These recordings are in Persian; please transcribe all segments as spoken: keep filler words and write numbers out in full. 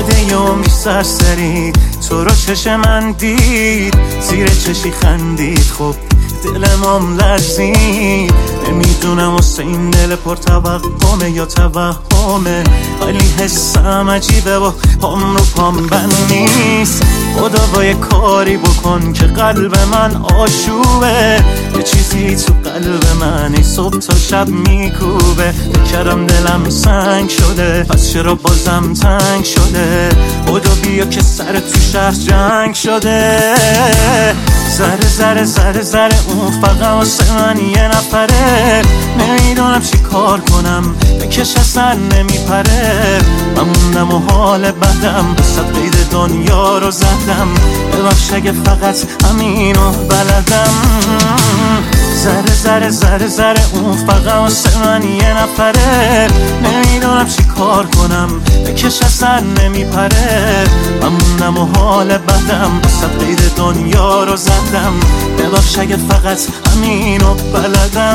بعد یومی سرسری تو رو چش من دید، زیر چشی خندید، خب دلمم لرزید. نمیدونم واسه این دل پر توقمه یا توهمه، ولی حسم عجیبه و پام رو پام بند نیست. خدا با یه کاری بکن که قلب من آشوبه، یه چیزی تو قلب من ای صبح تا شب میکوبه. بکرم دلم سنگ شده، پس چرا بازم تنگ شده؟ خدا بیا که سر تو شهر جنگ شده. ذره ذره ذره ذره اون فقط واسه من یه نفره، نمیدونم چی کار کنم بکش اصلا نمیپره. من موندم و حال بدم بسد قید دنیا رو زدم، ببخش اگه فقط همینو بلدم. ذره ذره ذره ذره اون فقط واسه من یه نفره، نمیدونم چی کار کنم بکش اصلا نمیپره. من موندم و حال بدم بسد قید دنیا رو زدم، ببخش اگه فقط همینو بلدم.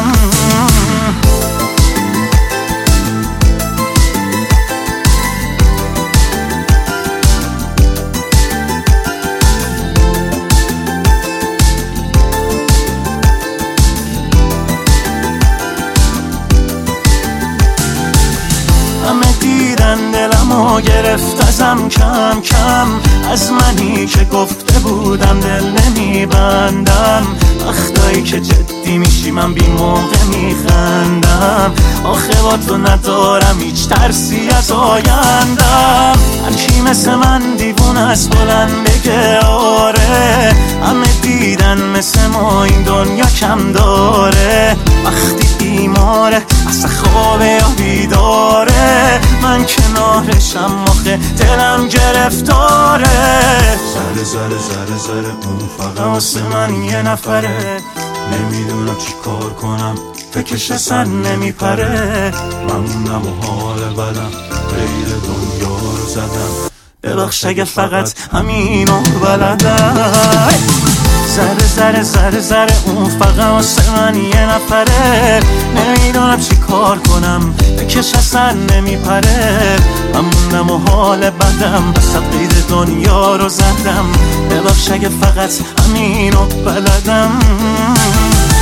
همه دیدن دلمو گرفت ازم کم کم، از منی که گفته بودم دل نمیبندم. وقتایی که جدی میشی من بی موقع میخندم، آخه با تو ندارم هیچ ترسی از آیندم. هرکی مثل من دیوونه است بلند بگه آره، همه دیدن مثل ما این دنیا کم داره. وقتی بیماره اصلا خوابه یا بیداره، من کنارشم آخه دلم گرفتاره. زره زره زره زره اون فقط واسه من یه نفره، نمیدونم چی کار کنم فکرش اصلا نمیپره. من موندم و حال بدم غیر دنیا رو زدم، ببخش اگه فقط همینو بلدم. ذره ذره ذره ذره اون فقط واسه من یه نفره، نمیدونم چی کار کنم بکش اصلا نمیپره. من موندم و حال بدم بسد قید دنیا رو زدم، ببخش اگه فقط همینو بلدم.